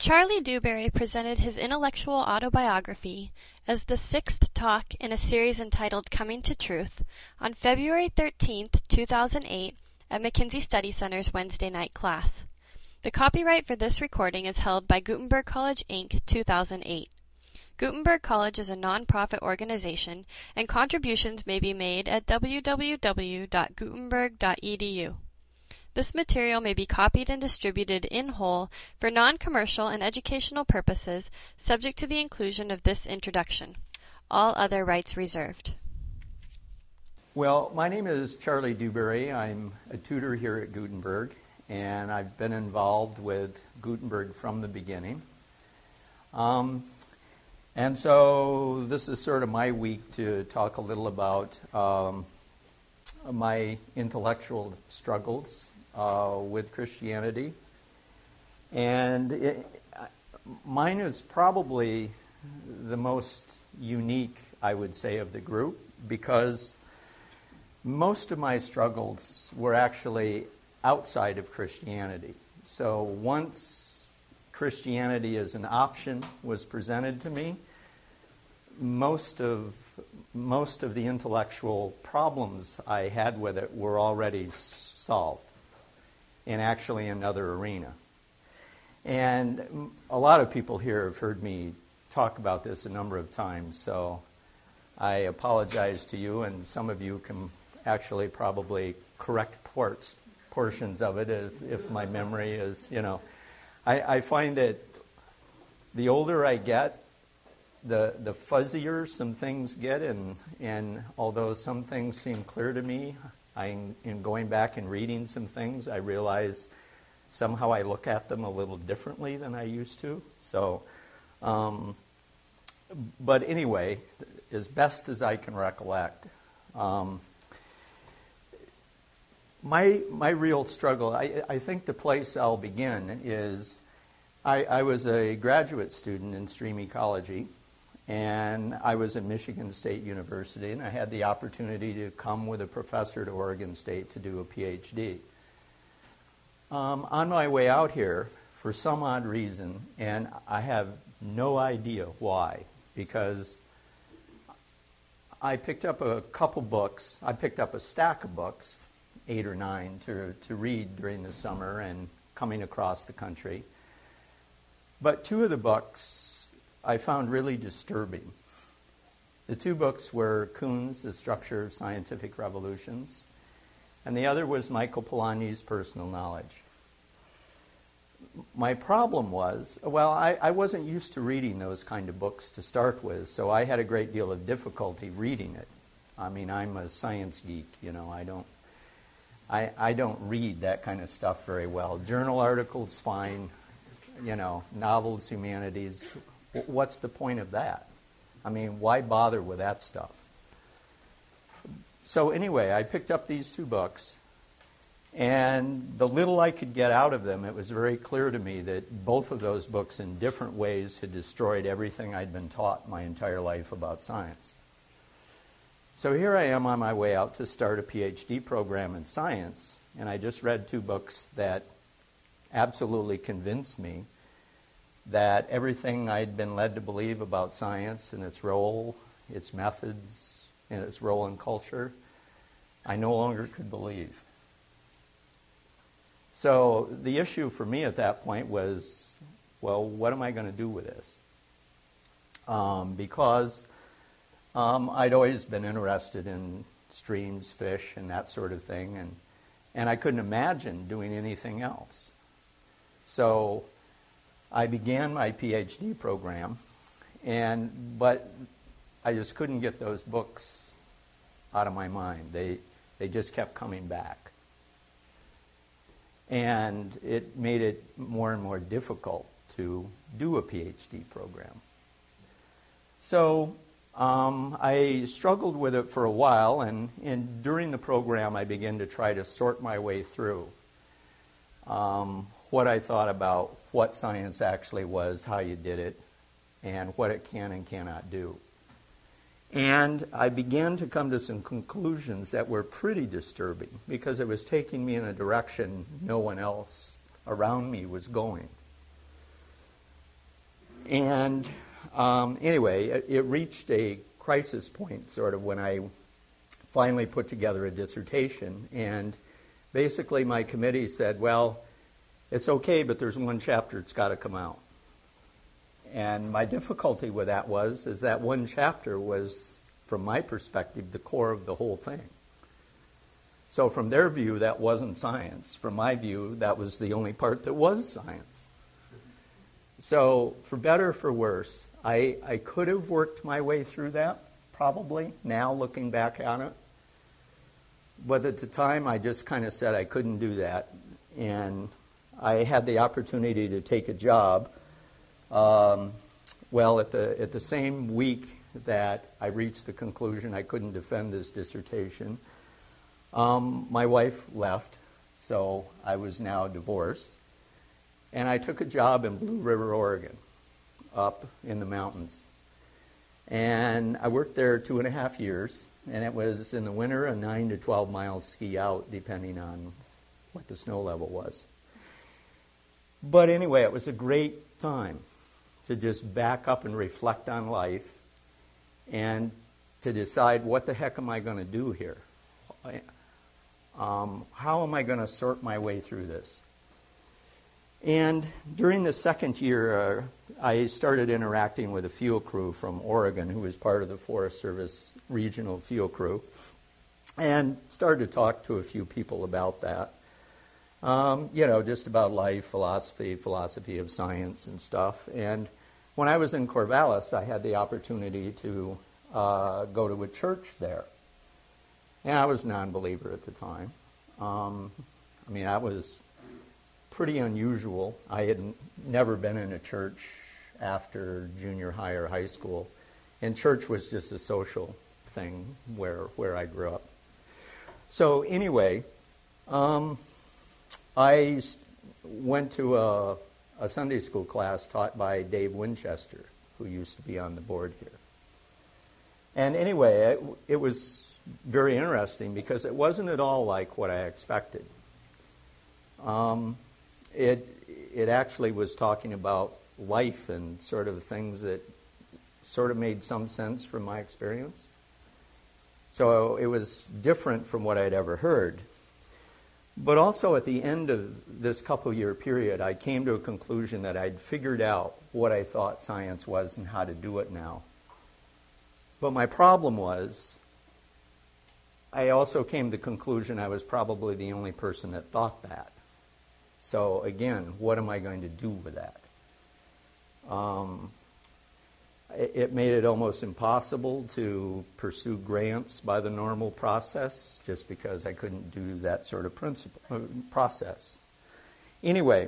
Charlie Dewberry presented his intellectual autobiography as the sixth talk in a series entitled Coming to Truth on February 13th, 2008 at McKinsey Study Center's Wednesday night class. The copyright for this recording is held by Gutenberg College, Inc., 2008. Gutenberg College is a non-profit organization, and contributions may be made at www.gutenberg.edu. This material may be copied and distributed in whole for non-commercial and educational purposes, subject to the inclusion of this introduction. All other rights reserved. Well, my name is Charlie Dewberry. I'm a tutor here at Gutenberg, and I've been involved with Gutenberg from the beginning. And so this is sort of my week to talk a little about my intellectual struggles with Christianity. And mine is probably the most unique, I would say, of the group, because most of my struggles were actually outside of Christianity. So once Christianity as an option was presented to me, most of the intellectual problems I had with it were already solved in actually another arena. And a lot of people here have heard me talk about this a number of times, so I apologize to you, and some of you can actually probably correct portions of it if my memory is, I find that the older I get, the fuzzier some things get, and although some things seem clear to me, in going back and reading some things, I realize somehow I look at them a little differently than I used to. So, but anyway, as best as I can recollect, my real struggle, I think the place I'll begin is I was a graduate student in stream ecology, and I was at Michigan State University, and I had the opportunity to come with a professor to Oregon State to do a PhD. On my way out here, for some odd reason, and I have no idea why, because I picked up a couple books. I picked up a stack of books, 8 or 9, to read during the summer and coming across the country. But 2 of the books I found really disturbing. The 2 books were Kuhn's The Structure of Scientific Revolutions, and the other was Michael Polanyi's Personal Knowledge. My problem was, I wasn't used to reading those kind of books to start with, so I had a great deal of difficulty reading it. I mean, I'm a science geek, I don't read that kind of stuff very well. Journal articles, fine, novels, humanities. What's the point of that? I mean, why bother with that stuff? So anyway, I picked up these 2 books, and the little I could get out of them, it was very clear to me that both of those books in different ways had destroyed everything I'd been taught my entire life about science. So here I am on my way out to start a PhD program in science, and I just read 2 books that absolutely convinced me that everything I'd been led to believe about science and its role, its methods, and its role in culture, I no longer could believe. So the issue for me at that point was, what am I going to do with this? Because I'd always been interested in streams, fish, and that sort of thing, and I couldn't imagine doing anything else. So I began my PhD program, but I just couldn't get those books out of my mind. They just kept coming back. And it made it more and more difficult to do a PhD program. So I struggled with it for a while, and during the program I began to try to sort my way through what I thought about what science actually was, how you did it, and what it can and cannot do. And I began to come to some conclusions that were pretty disturbing, because it was taking me in a direction no one else around me was going. And anyway, it reached a crisis point sort of when I finally put together a dissertation. And basically my committee said, well, it's okay, but there's one chapter that's got to come out. And my difficulty with that is that one chapter was, from my perspective, the core of the whole thing. So from their view, that wasn't science. From my view, that was the only part that was science. So for better or for worse, I could have worked my way through that, probably, now looking back on it. But at the time, I just kind of said I couldn't do that. And I had the opportunity to take a job. Well, at the same week that I reached the conclusion I couldn't defend this dissertation, my wife left, so I was now divorced. And I took a job in Blue River, Oregon, up in the mountains. And I worked there 2.5 years, and it was in the winter a 9 to 12 mile ski out, depending on what the snow level was. But anyway, it was a great time to just back up and reflect on life and to decide, what the heck am I going to do here? How am I going to sort my way through this? And during the second year, I started interacting with a field crew from Oregon who was part of the Forest Service regional field crew, and started to talk to a few people about that. Just about life, philosophy of science and stuff. And when I was in Corvallis, I had the opportunity to go to a church there. And I was a non-believer at the time. That was pretty unusual. I had never been in a church after junior high or high school. And church was just a social thing where I grew up. So anyway, I went to a Sunday school class taught by Dave Winchester, who used to be on the board here. And anyway, it was very interesting because it wasn't at all like what I expected. It actually was talking about life and sort of things that sort of made some sense from my experience. So it was different from what I'd ever heard. But also at the end of this couple-year period, I came to a conclusion that I'd figured out what I thought science was and how to do it now. But my problem was, I also came to the conclusion I was probably the only person that thought that. So again, what am I going to do with that? It made it almost impossible to pursue grants by the normal process, just because I couldn't do that sort of process. Anyway,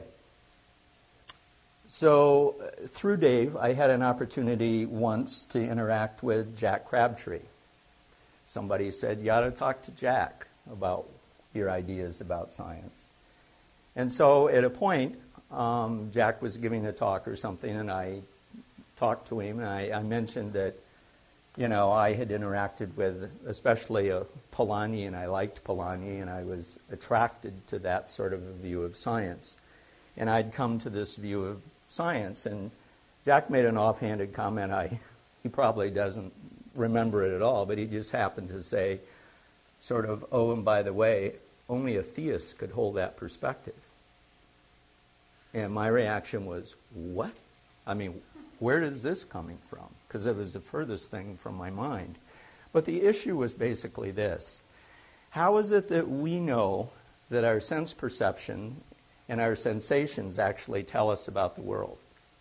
so through Dave, I had an opportunity once to interact with Jack Crabtree. Somebody said, you ought to talk to Jack about your ideas about science. And so at a point, Jack was giving a talk or something, and I talked to him, and I mentioned that, I had interacted with especially Polanyi, and I liked Polanyi, and I was attracted to that sort of a view of science. And I'd come to this view of science, and Jack made an offhanded comment. He probably doesn't remember it at all, but he just happened to say, sort of, oh, and by the way, only a theist could hold that perspective. And my reaction was, what? Where is this coming from? Because it was the furthest thing from my mind. But the issue was basically this. How is it that we know that our sense perception and our sensations actually tell us about the world?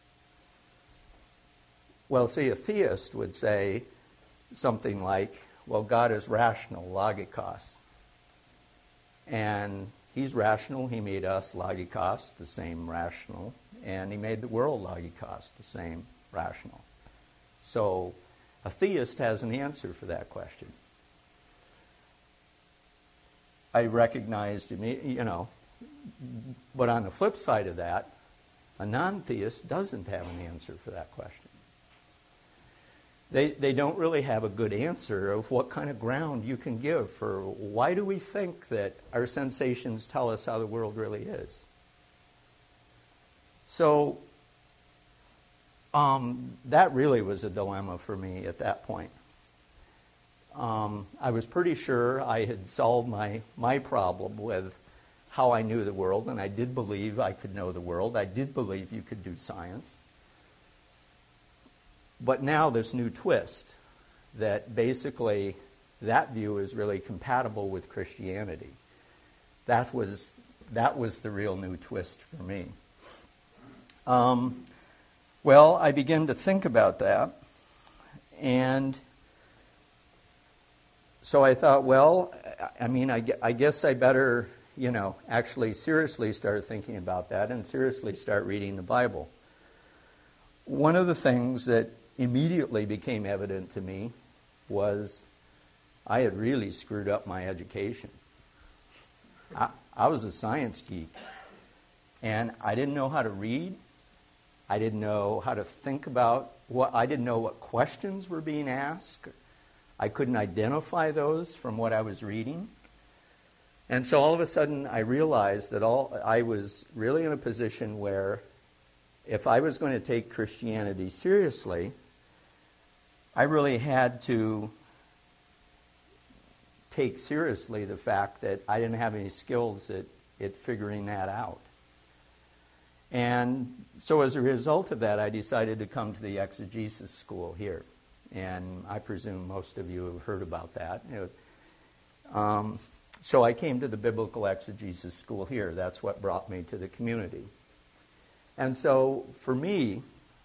Well, see, a theist would say something like, well, God is rational, logikos. And he's rational, he made us logikos, the same rational, and he made the world logikos, the same rational. So a theist has an answer for that question. I recognized, but on the flip side of that, a non-theist doesn't have an answer for that question. They don't really have a good answer of what kind of ground you can give for why do we think that our sensations tell us how the world really is. So that really was a dilemma for me at that point. I was pretty sure I had solved my problem with how I knew the world, and I did believe I could know the world. I did believe you could do science. But now this new twist, that basically that view is really compatible with Christianity. That was the real new twist for me. Well, I began to think about that, and so I thought, well, I guess I better, actually seriously start thinking about that and seriously start reading the Bible. One of the things that immediately became evident to me was I had really screwed up my education. I was a science geek, and I didn't know how to read. I didn't know how to think about I didn't know what questions were being asked. I couldn't identify those from what I was reading. And so all of a sudden I realized that I was really in a position where if I was going to take Christianity seriously, I really had to take seriously the fact that I didn't have any skills at figuring that out. And so as a result of that, I decided to come to the exegesis school here. And I presume most of you have heard about that. So I came to the biblical exegesis school here. That's what brought me to the community. And so for me,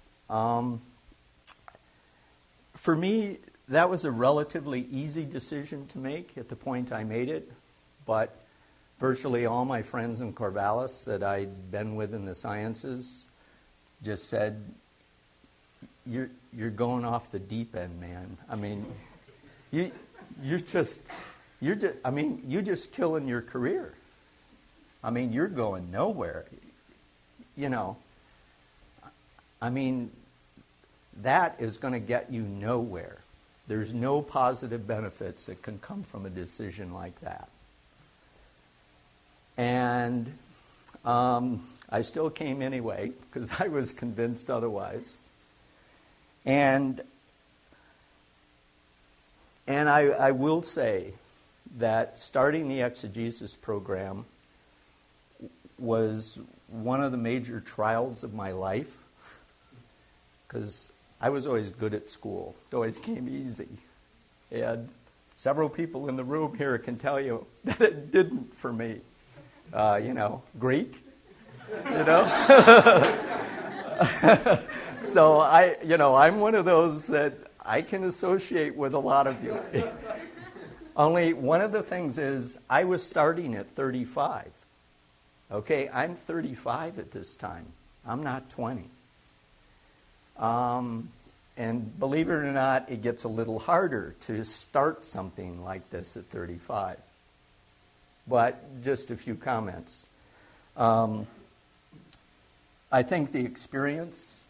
that was a relatively easy decision to make at the point I made it. But virtually all my friends in Corvallis that I'd been with in the sciences just said, you're going off the deep end, man. I mean, you're just killing your career. I mean, you're going nowhere. That is going to get you nowhere. There's no positive benefits that can come from a decision like that. And I still came anyway because I was convinced otherwise. And I will say that starting the exegesis program was one of the major trials of my life because I was always good at school. It always came easy. And several people in the room here can tell you that it didn't for me. Greek, So I'm one of those that I can associate with a lot of you. Only one of the things is I was starting at 35. Okay, I'm 35 at this time. I'm not 20. And believe it or not, it gets a little harder to start something like this at 35. But just a few comments. I think the experience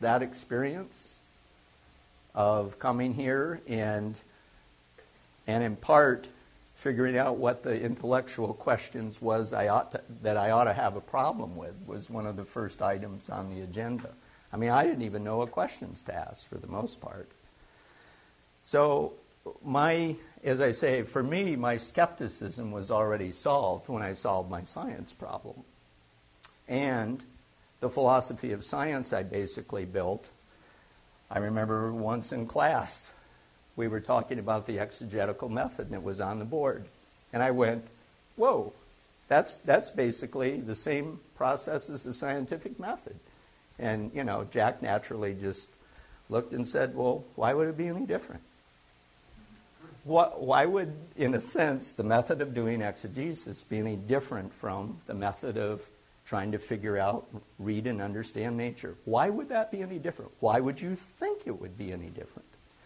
of coming here and in part figuring out what the intellectual questions was that I ought to have a problem with was one of the first items on the agenda. I mean, I didn't even know what questions to ask for the most part. So as I say, for me, my skepticism was already solved when I solved my science problem. And the philosophy of science I basically built. I remember once in class, we were talking about the exegetical method, and it was on the board. And I went, whoa, that's basically the same process as the scientific method. And, Jack naturally just looked and said, well, why would it be any different? Why would, in a sense, the method of doing exegesis be any different from the method of trying to figure out, read, and understand nature? Why would that be any different? Why would you think it would be any different?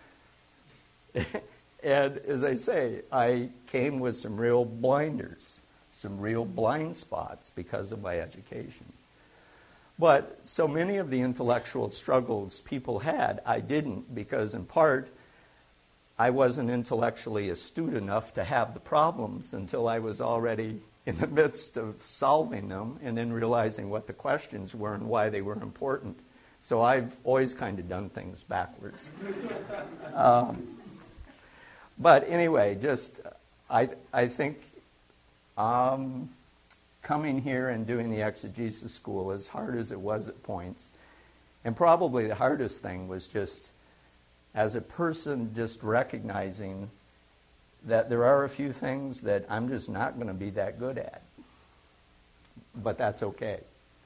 And as I say, I came with some real blinders, some real blind spots because of my education. But so many of the intellectual struggles people had, I didn't, because in part, I wasn't intellectually astute enough to have the problems until I was already in the midst of solving them and then realizing what the questions were and why they were important. So I've always kind of done things backwards. But anyway, I think coming here and doing the exegesis school, as hard as it was at points, and probably the hardest thing was just, as a person, just recognizing that there are a few things that I'm just not going to be that good at. But that's okay.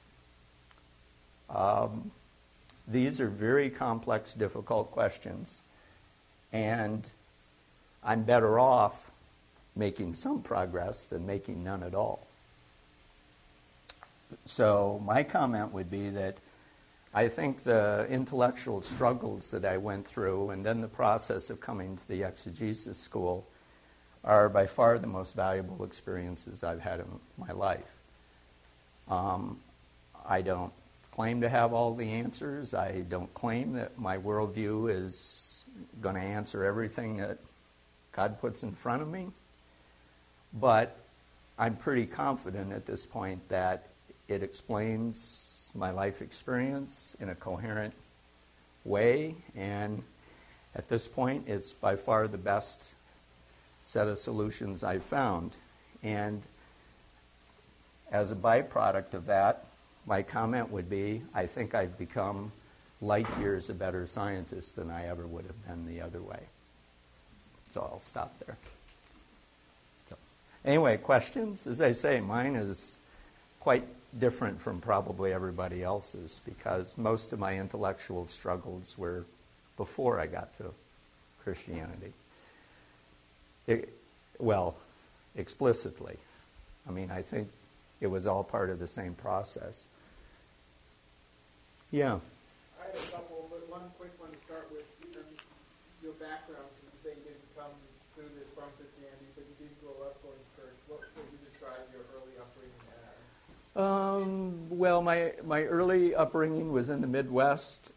These are very complex, difficult questions, and I'm better off making some progress than making none at all. So my comment would be that I think the intellectual struggles that I went through and then the process of coming to the exegesis school are by far the most valuable experiences I've had in my life. I don't claim to have all the answers. I don't claim that my worldview is going to answer everything that God puts in front of me. But I'm pretty confident at this point that it explains my life experience in a coherent way. And at this point, it's by far the best set of solutions I've found. And as a byproduct of that, my comment would be, I think I've become light years a better scientist than I ever would have been the other way. So I'll stop there. So, anyway, questions? As I say, mine is quite different from probably everybody else's because most of my intellectual struggles were before I got to Christianity. Explicitly. I mean, I think it was all part of the same process. Yeah. I had a couple, but one quick one to start with. Your background, you say you didn't come through this from Christianity, but you did grow up going to church. What would you describe your early upbringing as? Well, my early upbringing was in the Midwest.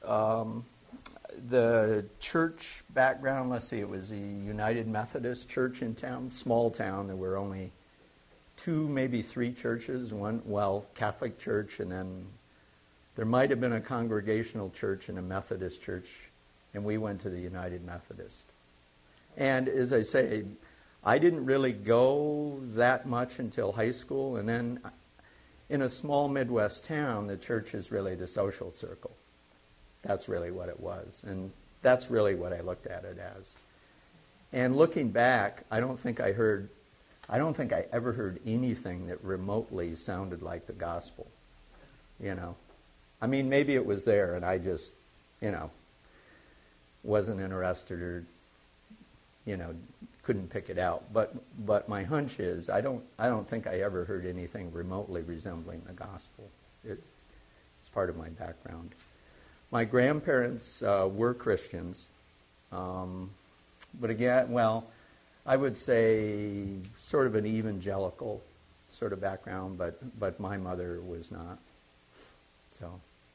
The church background, let's see, it was a United Methodist church in town, small town. There were only 2, maybe 3 churches. One, Catholic church, and then there might have been a Congregational church and a Methodist church, and we went to the United Methodist. And as I say, I didn't really go that much until high school, and then in a small Midwest town, the church is really the social circle. That's really what it was, and that's really what I looked at it as. And looking back, I don't think I ever heard anything that remotely sounded like the gospel. I mean, maybe it was there, and I just, wasn't interested or, couldn't pick it out. But my hunch is I don't think I ever heard anything remotely resembling the gospel. It's part of my background. My grandparents were Christians, but again, I would say sort of an evangelical sort of background, but my mother was not. So.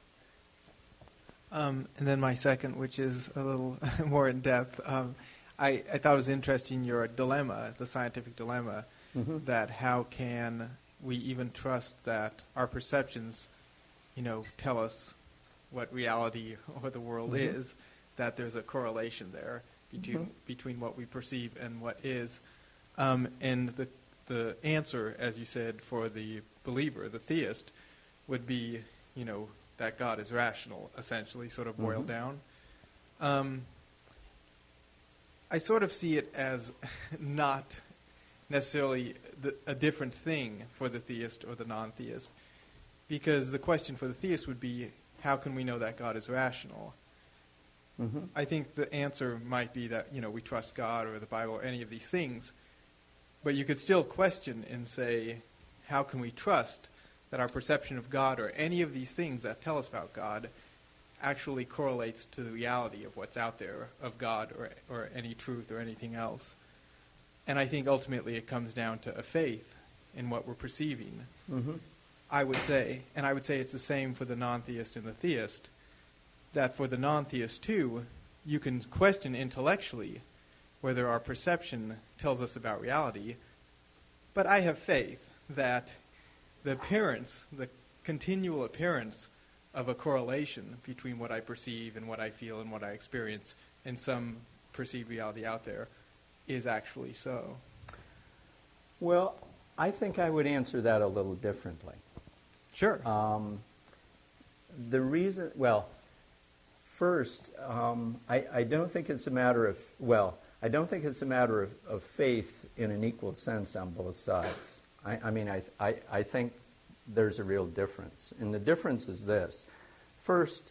And then my second, which is a little more in depth, I thought it was interesting your dilemma, the scientific dilemma, that how can we even trust that our perceptions, tell us what reality or the world is, that there's a correlation there between what we perceive and what is. And the answer, as you said, for the believer, the theist, would be, that God is rational, essentially, sort of boiled down. I sort of see it as not necessarily a different thing for the theist or the non-theist, because the question for the theist would be, how can we know that God is rational? I think the answer might be that, we trust God or the Bible or any of these things, but you could still question and say, how can we trust that our perception of God or any of these things that tell us about God actually correlates to the reality of what's out there of God or any truth or anything else? And I think ultimately it comes down to a faith in what we're perceiving. I would say it's the same for the non-theist and the theist, that for the non-theist too, you can question intellectually whether our perception tells us about reality, but I have faith that the continual appearance of a correlation between what I perceive and what I feel and what I experience and some perceived reality out there is actually so? Well, I think I would answer that a little differently. Sure. The reason, well, first, I don't think it's a matter of, I don't think it's a matter of faith in an equal sense on both sides. I think there's a real difference. And the difference is this. First,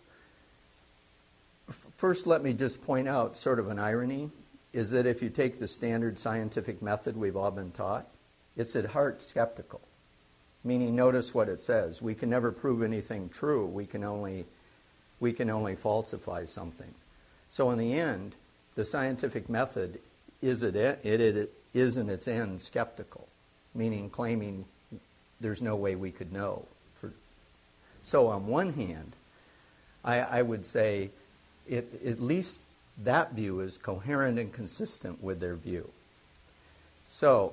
let me just point out sort of an irony, is that if you take the standard scientific method we've all been taught, it's at heart skeptical. Meaning, notice what it says. We can never prove anything true. We can only falsify something. So in the end, the scientific method is in its end skeptical, meaning claiming there's no way we could know. So on one hand, I would say at least that view is coherent and consistent with their view. So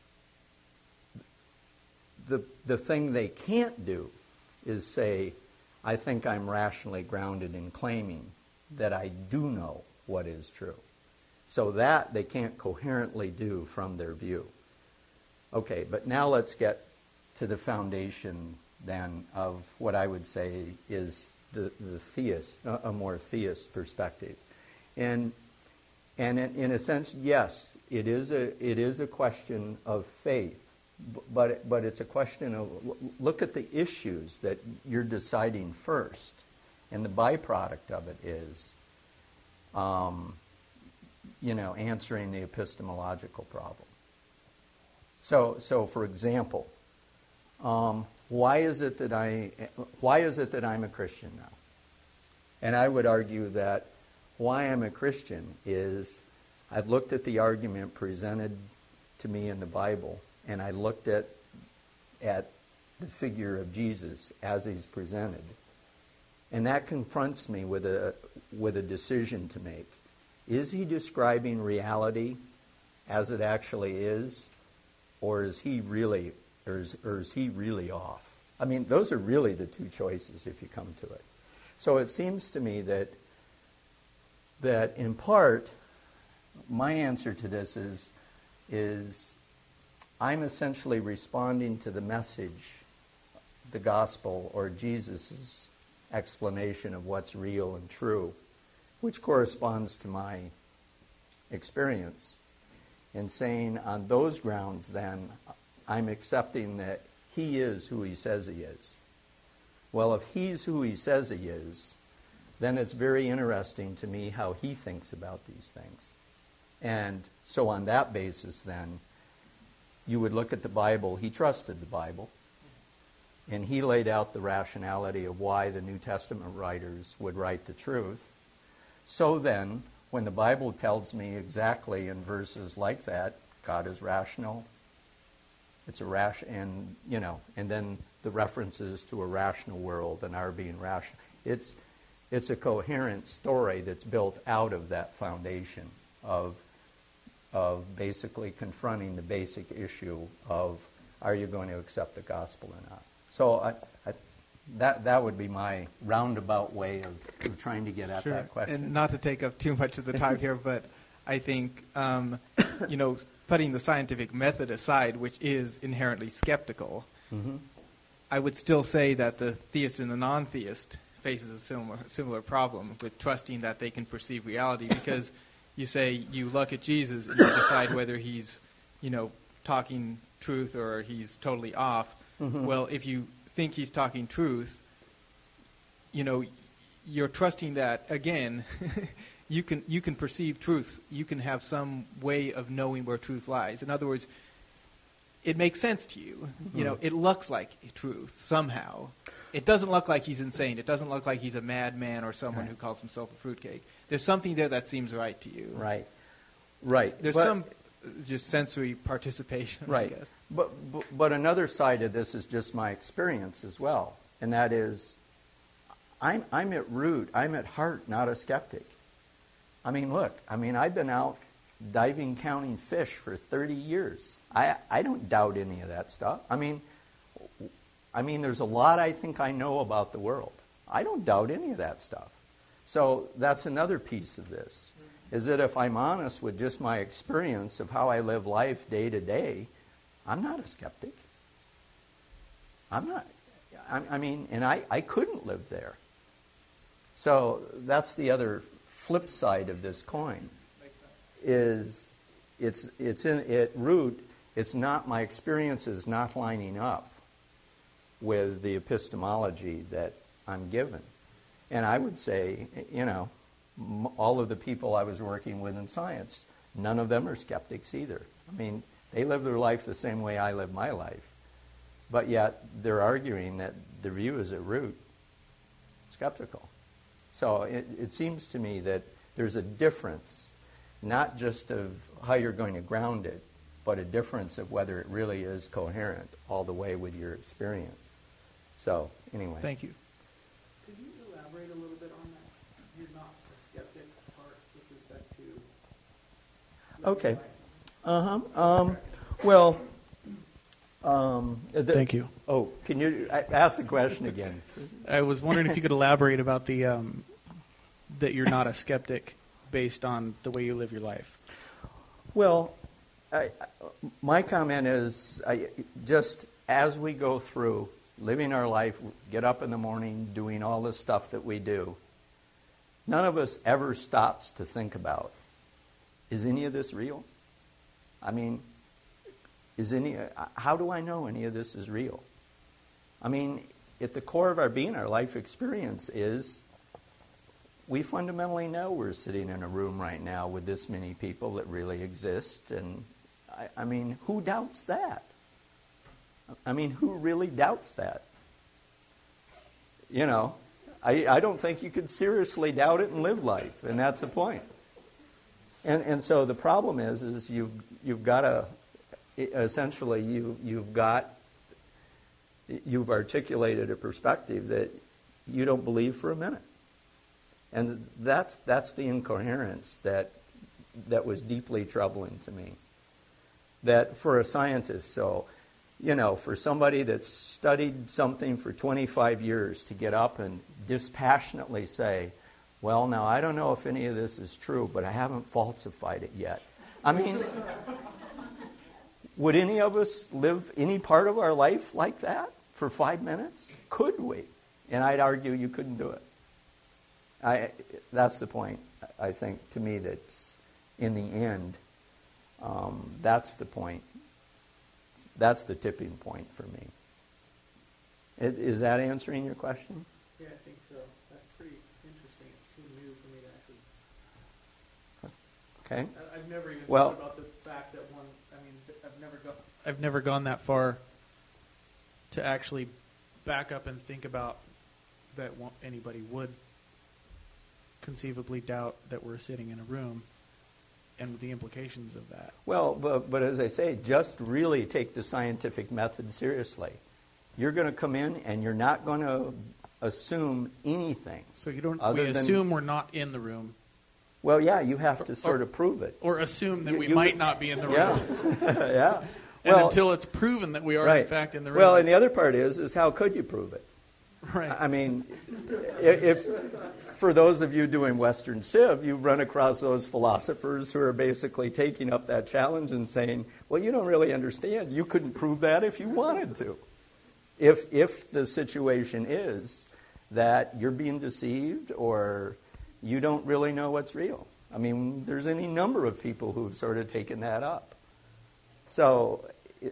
the thing they can't do is say, I think I'm rationally grounded in claiming that I do know what is true. So that they can't coherently do from their view. Okay, but now let's get to the foundation then of what I would say is the theist, a more theist perspective. And in a sense, yes, it is a question of faith. But it's a question of, look at the issues that you're deciding first. And the byproduct of it is, answering the epistemological problem. So for example, why is it that I'm a Christian now? And I would argue that why I'm a Christian is I've looked at the argument presented to me in the Bible, and I looked at the figure of Jesus as he's presented. And that confronts me with a decision to make. Is he describing reality as it actually is, or is he really off? I mean, those are really the two choices if you come to it. So it seems to me that in part, my answer to this is I'm essentially responding to the message, the gospel, or Jesus' explanation of what's real and true, which corresponds to my experience, and saying on those grounds then I'm accepting that he is who he says he is. Well, if he's who he says he is, then it's very interesting to me how he thinks about these things. And so on that basis then, you would look at the Bible. He trusted the Bible. And he laid out the rationality of why the New Testament writers would write the truth. So then, when the Bible tells me exactly in verses like that, God is rational, and then the references to a rational world and our being rational. It's a coherent story that's built out of that foundation of basically confronting the basic issue of, are you going to accept the gospel or not? So that would be my roundabout way of trying to get at that question. And not to take up too much of the time here, but I think, putting the scientific method aside, which is inherently skeptical, mm-hmm. I would still say that the theist and the non-theist faces a similar problem with trusting that they can perceive reality, because you say you look at Jesus and you decide whether he's, talking truth or he's totally off. Mm-hmm. Well, if you think he's talking truth, you're trusting that, again, you can perceive truth. You can have some way of knowing where truth lies. In other words, it makes sense to you. Mm-hmm. It looks like truth somehow. It doesn't look like he's insane. It doesn't look like he's a madman or someone who calls himself a fruitcake. There's something there that seems right to you. Right. There's some just sensory participation, right. I guess. But another side of this is just my experience as well, and that is, I'm at heart not a skeptic. I mean, look, I've been out diving, counting fish for 30 years. I don't doubt any of that stuff. I mean, there's a lot I think I know about the world. I don't doubt any of that stuff. So that's another piece of this, is that if I'm honest with just my experience of how I live life day to day, I'm not a skeptic. I'm not. I mean, and I couldn't live there. So that's the other flip side of this coin, is it's in at root, it's not, my experience is not lining up with the epistemology that I'm given. And I would say, all of the people I was working with in science, none of them are skeptics either. I mean, they live their life the same way I live my life. But yet, they're arguing that the view is at root skeptical. So it seems to me that there's a difference, not just of how you're going to ground it, but a difference of whether it really is coherent all the way with your experience. So, anyway. Thank you. Could you elaborate a little bit on that? You're not a skeptic part with respect to... Okay. Thank you. Oh, can you ask the question again? I was wondering if you could elaborate about the that you're not a skeptic based on the way you live your life. Well, my comment is, just as we go through living our life, get up in the morning, doing all the stuff that we do, none of us ever stops to think about, is any of this real? I mean, how do I know any of this is real? I mean, at the core of our being, our life experience is, we fundamentally know we're sitting in a room right now with this many people that really exist. And I mean, who doubts that? I mean, who really doubts that? I don't think you could seriously doubt it and live life, and that's the point. And so the problem is you've got to, essentially, you've articulated a perspective that you don't believe for a minute. And that's the incoherence that was deeply troubling to me. That for a scientist, for somebody that's studied something for 25 years to get up and dispassionately say, well, now, I don't know if any of this is true, but I haven't falsified it yet. I mean, would any of us live any part of our life like that for 5 minutes? Could we? And I'd argue you couldn't do it. That's the point, I think, to me, that's in the end, that's the point. That's the tipping point for me. Is that answering your question? Yeah, I think so. That's pretty interesting. It's too new for me to actually... Okay. I've never even thought about the fact that I've never gone that far to actually back up and think about that anybody would conceivably doubt that we're sitting in a room and the implications of that. Well, but as I say, just really take the scientific method seriously. You're going to come in and you're not going to assume anything. So you don't. We assume we're not in the room. Well, yeah, you have to sort of prove it, or assume that we might not be in the room. Yeah, yeah. And until it's proven that we are in fact in the room. Well, and the other part is how could you prove it? Right. I mean, if for those of you doing Western Civ, you run across those philosophers who are basically taking up that challenge and saying, well, you don't really understand. You couldn't prove that if you wanted to. If the situation is that you're being deceived or you don't really know what's real. I mean, there's any number of people who've sort of taken that up. So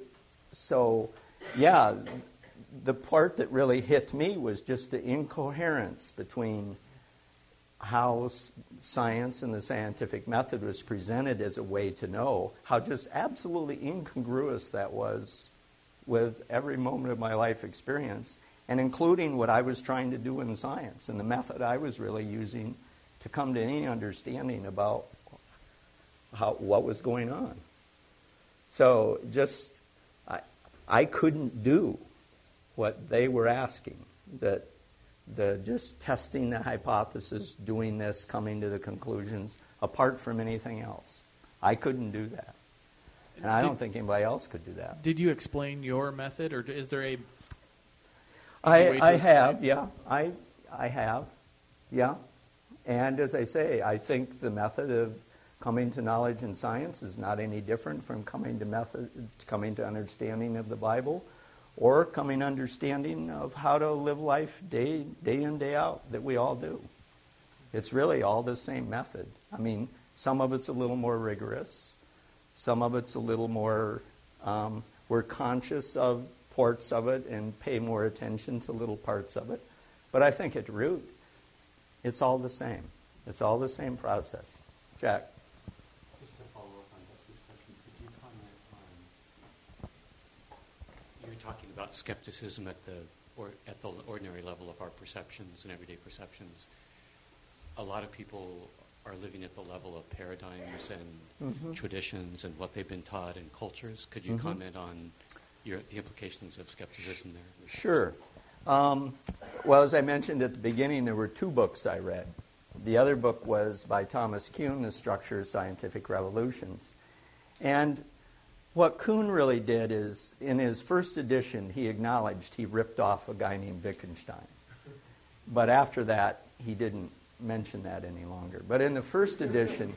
yeah, the part that really hit me was just the incoherence between how science and the scientific method was presented as a way to know, how just absolutely incongruous that was with every moment of my life experience, and including what I was trying to do in science and the method I was really using to come to any understanding about what was going on. So just, I couldn't do what they were asking, that just testing the hypothesis, doing this, coming to the conclusions, apart from anything else. I couldn't do that. And I don't think anybody else could do that. Did you explain your method, or is there a I have, yeah. I have, yeah. And as I say, I think the method of coming to knowledge in science is not any different from coming to understanding of the Bible, or coming to understanding of how to live life day in, day out, that we all do. It's really all the same method. I mean, some of it's a little more rigorous. Some of it's a little more, we're conscious of parts of it and pay more attention to little parts of it. But I think at root, it's all the same. It's all the same process. Jack? Just to follow up on Dusty's question, could you comment on, you're talking about skepticism at the ordinary level of our perceptions and everyday perceptions. A lot of people are living at the level of paradigms and traditions and what they've been taught in cultures. Could you comment on the implications of skepticism there? Sure. Well, as I mentioned at the beginning, there were 2 books I read. The other book was by Thomas Kuhn, The Structure of Scientific Revolutions. And what Kuhn really did is, in his first edition, he acknowledged he ripped off a guy named Wittgenstein. But after that, he didn't mention that any longer. But in the first edition,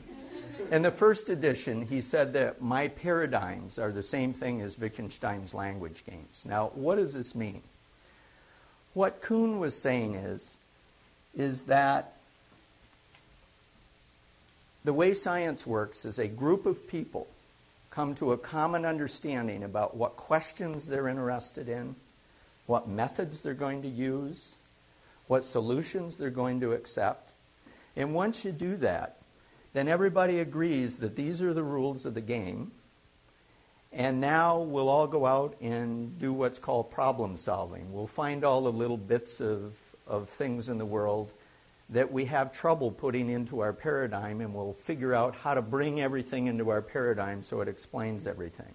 he said that my paradigms are the same thing as Wittgenstein's language games. Now, what does this mean? What Kuhn was saying is that the way science works is a group of people come to a common understanding about what questions they're interested in, what methods they're going to use, what solutions they're going to accept. And once you do that, then everybody agrees that these are the rules of the game. And now we'll all go out and do what's called problem solving. We'll find all the little bits of things in the world that we have trouble putting into our paradigm, and we'll figure out how to bring everything into our paradigm so it explains everything.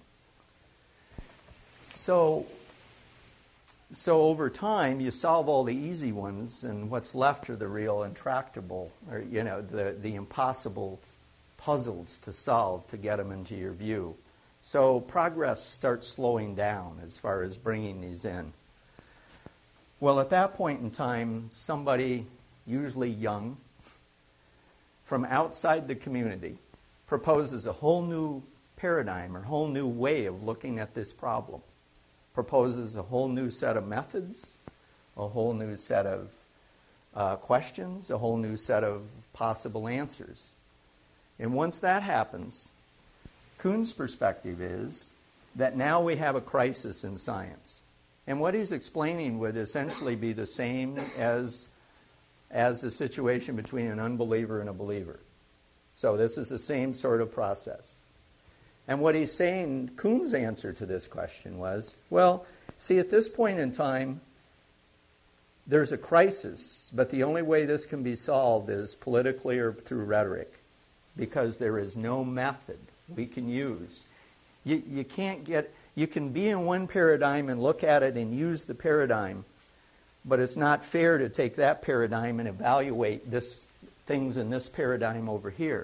So over time, you solve all the easy ones, and what's left are the real intractable, or the impossible puzzles to solve to get them into your view. So progress starts slowing down as far as bringing these in. Well, at that point in time, somebody, usually young, from outside the community, proposes a whole new paradigm or whole new way of looking at this problem. Proposes a whole new set of methods, a whole new set of questions, a whole new set of possible answers. And once that happens, Kuhn's perspective is that now we have a crisis in science. And what he's explaining would essentially be the same as the situation between an unbeliever and a believer. So this is the same sort of process. And what he's saying, Kuhn's answer to this question was, well, see, at this point in time, there's a crisis, but the only way this can be solved is politically or through rhetoric, because there is no method we can use. You can be in one paradigm and look at it and use the paradigm, but it's not fair to take that paradigm and evaluate things in this paradigm over here.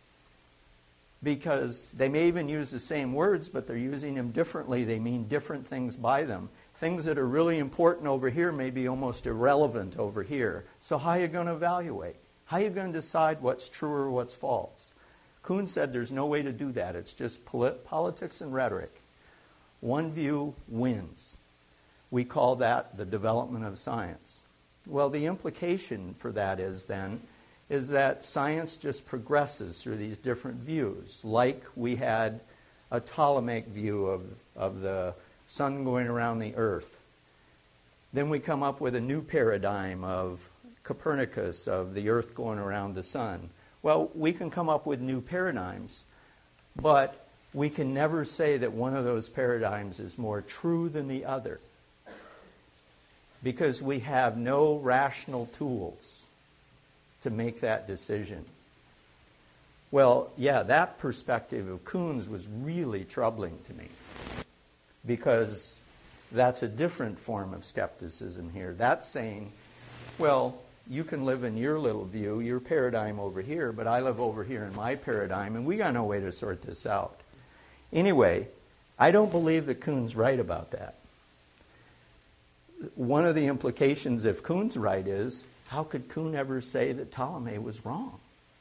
Because they may even use the same words, but they're using them differently. They mean different things by them. Things that are really important over here may be almost irrelevant over here. So how are you going to evaluate? How are you going to decide what's true or what's false? Kuhn said there's no way to do that. It's just politics and rhetoric. One view wins. We call that the development of science. Well, the implication for that is that science just progresses through these different views. Like we had a Ptolemaic view of the sun going around the earth. Then we come up with a new paradigm of Copernicus, of the earth going around the sun. Well, we can come up with new paradigms, but we can never say that one of those paradigms is more true than the other, because we have no rational tools to make that decision. Well, yeah, that perspective of Kuhn's was really troubling to me, because that's a different form of skepticism here. That's saying, well, you can live in your little view, your paradigm over here, but I live over here in my paradigm, and we got no way to sort this out. Anyway, I don't believe that Kuhn's right about that. One of the implications, if Kuhn's right, is how could Kuhn ever say that Ptolemy was wrong?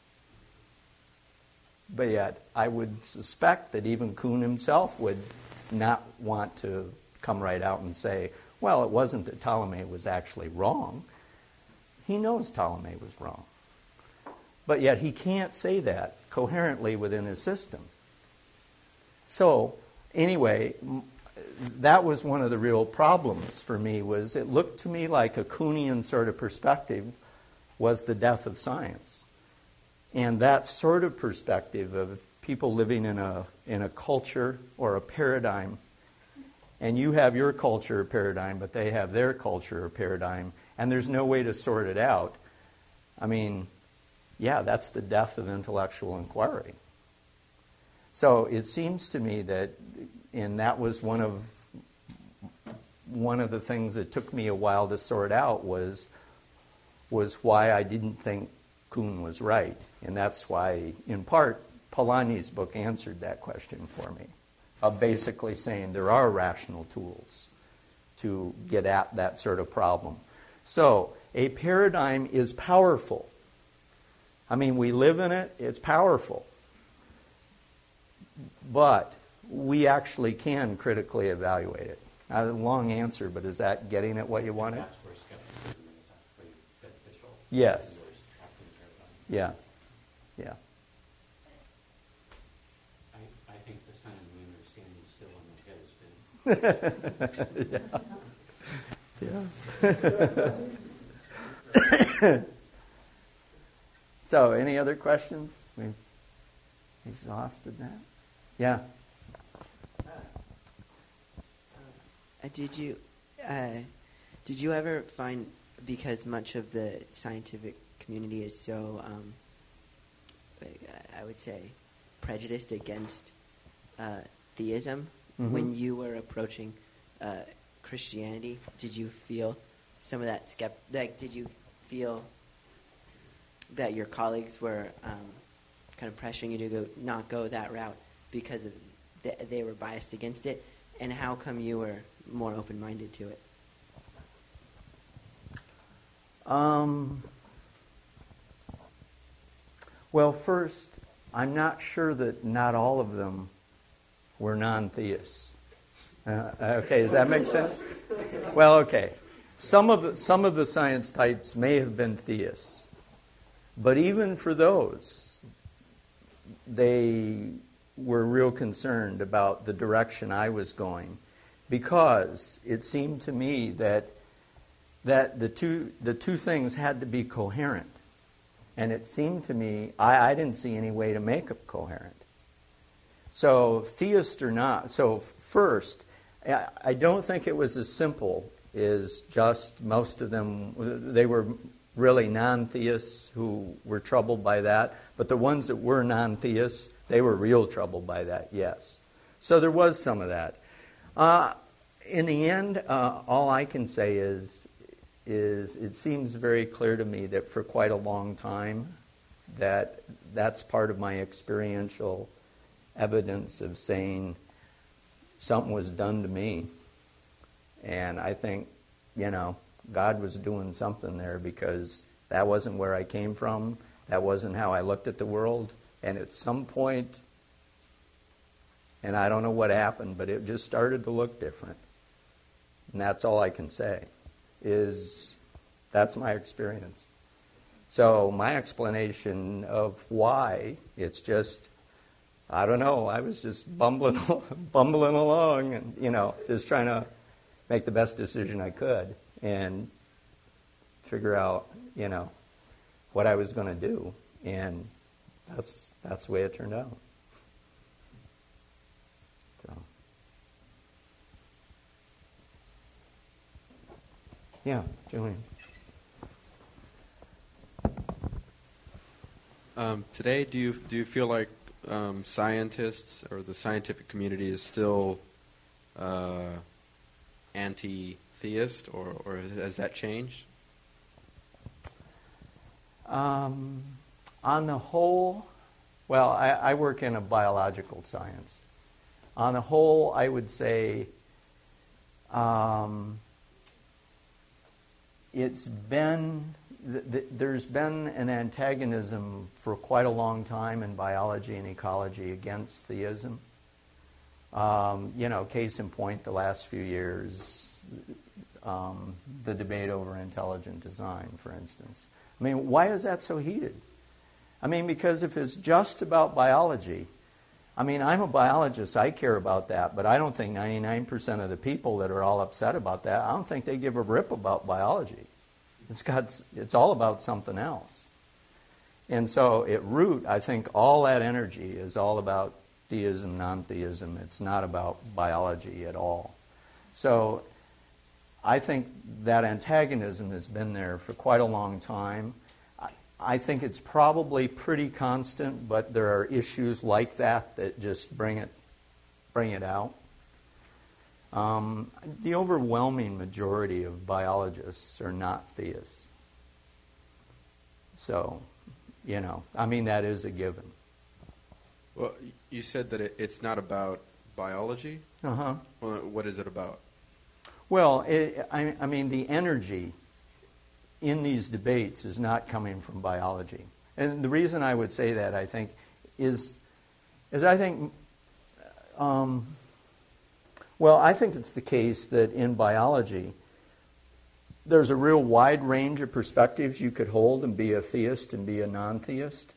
But yet, I would suspect that even Kuhn himself would not want to come right out and say, well, it wasn't that Ptolemy was actually wrong. He knows Ptolemy was wrong. But yet he can't say that coherently within his system. So, anyway, that was one of the real problems for me, was it looked to me like a Kuhnian sort of perspective was the death of science. And that sort of perspective of people living in a culture or a paradigm, and you have your culture or paradigm, but they have their culture or paradigm, and there's no way to sort it out. I mean, yeah, that's the death of intellectual inquiry. So it seems to me that, and that was one of the things that took me a while to sort out, was why I didn't think Kuhn was right. And that's why, in part, Polanyi's book answered that question for me, of basically saying there are rational tools to get at that sort of problem. So, a paradigm is powerful. I mean, we live in it, it's powerful. But we actually can critically evaluate it. A long answer, but is that getting at what you wanted? That's where skepticism is actually beneficial. Yes. Yeah. Yeah. I think the sun and moon are standing still on my head spin. Yeah. So, any other questions? We've exhausted that. Yeah. Did you ever find, because much of the scientific community is so, I would say, prejudiced against theism, when you were approaching Christianity, did you feel some of that did you feel that your colleagues were kind of pressuring you to not go that route because of they were biased against it? And how come you were more open-minded to it? Well, first, I'm not sure that not all of them were non-theists. Okay, does that make sense? Well, okay. Some of the science types may have been theists, but even for those, they were real concerned about the direction I was going, because it seemed to me that the two things had to be coherent. And it seemed to me, I didn't see any way to make it coherent. So, theist or not, so first, I don't think it was as simple as just most of them, they were really non-theists who were troubled by that, but the ones that were non-theists, they were real troubled by that, yes. So there was some of that. In the end, all I can say is it seems very clear to me that for quite a long time that's part of my experiential evidence of saying something was done to me. And I think, God was doing something there, because that wasn't where I came from. That wasn't how I looked at the world. And at some point, and I don't know what happened, but it just started to look different. And that's all I can say, is that's my experience. So my explanation of why, it's just, I don't know, I was just bumbling along and, just trying to make the best decision I could and figure out, what I was going to do. And that's the way it turned out. So. Yeah, Julian. Today, do you feel like scientists or the scientific community is still anti-theist, or has that changed? On the whole, well, I work in a biological science. On the whole, I would say it's been, there's been an antagonism for quite a long time in biology and ecology against theism. Case in point, the last few years, the debate over intelligent design, for instance. I mean, why is that so heated? I mean, because if it's just about biology, I mean, I'm a biologist, I care about that, but I don't think 99% of the people that are all upset about that, I don't think they give a rip about biology. It's all about something else. And so at root, I think all that energy is all about theism, non-theism. It's not about biology at all. So I think that antagonism has been there for quite a long time. I think it's probably pretty constant, but there are issues like that just bring it out. The overwhelming majority of biologists are not theists. So, that is a given. Well, you said that it's not about biology? Uh-huh. Well, what is it about? Well, the energy in these debates is not coming from biology. And the reason I would say that, I think, is I think it's the case that in biology, there's a real wide range of perspectives you could hold and be a theist and be a non-theist.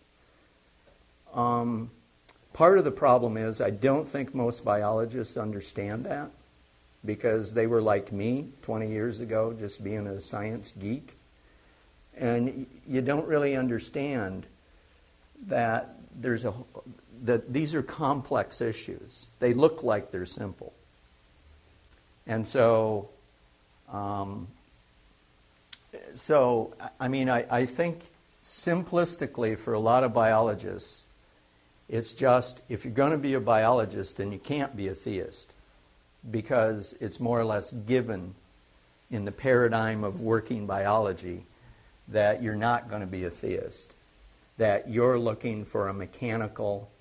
Part of the problem is I don't think most biologists understand that, because they were like me 20 years ago, just being a science geek. And you don't really understand that that these are complex issues. They look like they're simple. And I think simplistically for a lot of biologists, it's just, if you're going to be a biologist, then you can't be a theist, because it's more or less given in the paradigm of working biology that you're not going to be a theist, that you're looking for a mechanical,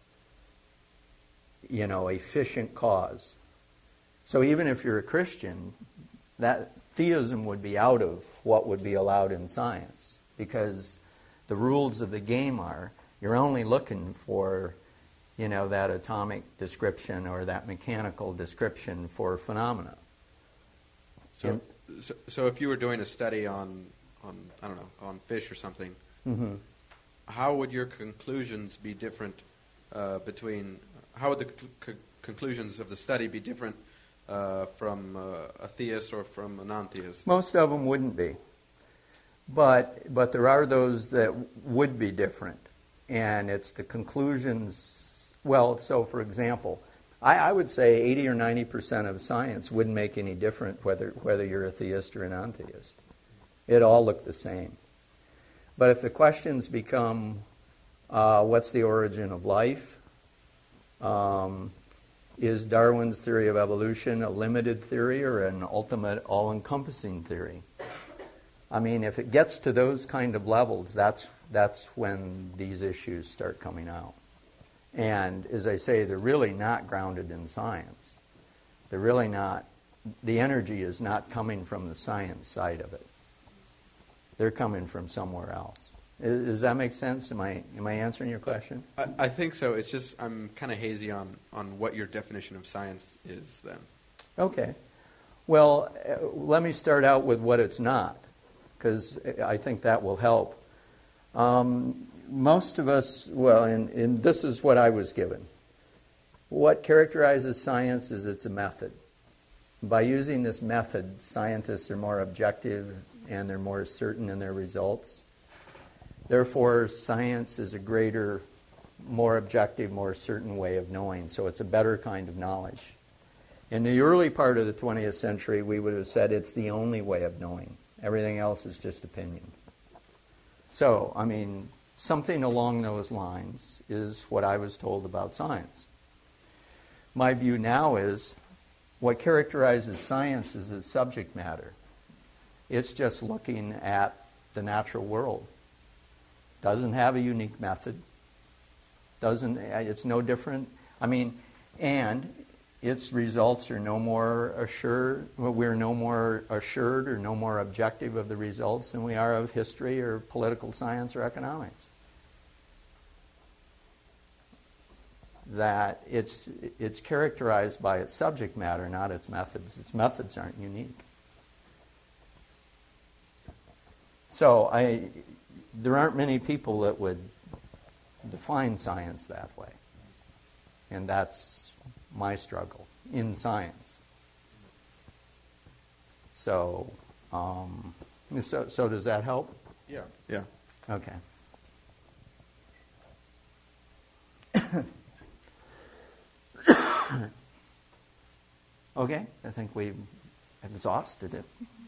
efficient cause. So even if you're a Christian, that theism would be out of what would be allowed in science, because the rules of the game are you're only looking for, that atomic description or that mechanical description for phenomena. So if you were doing a study on fish or something, mm-hmm. How would your conclusions be different how would the conclusions of the study be different from a theist or from a non-theist? Most of them wouldn't be. But there are those that would be different. And it's the conclusions. Well, so for example, I would say 80 or 90% of science wouldn't make any difference whether you're a theist or a non-theist. It all look the same. But if the questions become, what's the origin of life? Is Darwin's theory of evolution a limited theory or an ultimate all-encompassing theory? I mean, if it gets to those kind of levels, that's when these issues start coming out. And as I say, they're really not grounded in science. They're really not. The energy is not coming from the science side of it. They're coming from somewhere else. Does that make sense? Am I answering your question? I think so. It's just I'm kind of hazy on what your definition of science is then. Okay. Well, let me start out with what it's not, because I think that will help. Most of us, and this is what I was given. What characterizes science is it's a method. By using this method, scientists are more objective and they're more certain in their results. Therefore, science is a greater, more objective, more certain way of knowing. So it's a better kind of knowledge. In the early part of the 20th century, we would have said it's the only way of knowing. Everything else is just opinion. So, something along those lines is what I was told about science. My view now is what characterizes science is its subject matter. It's just looking at the natural world. Doesn't have a unique method. It's no different. And its results are no more assured, we're no more assured or no more objective of the results than we are of history or political science or economics. That it's characterized by its subject matter, not its methods. Its methods aren't unique. So there aren't many people that would define science that way. And that's my struggle in science. So does that help? Yeah. Yeah. Okay. Okay, I think we've exhausted it.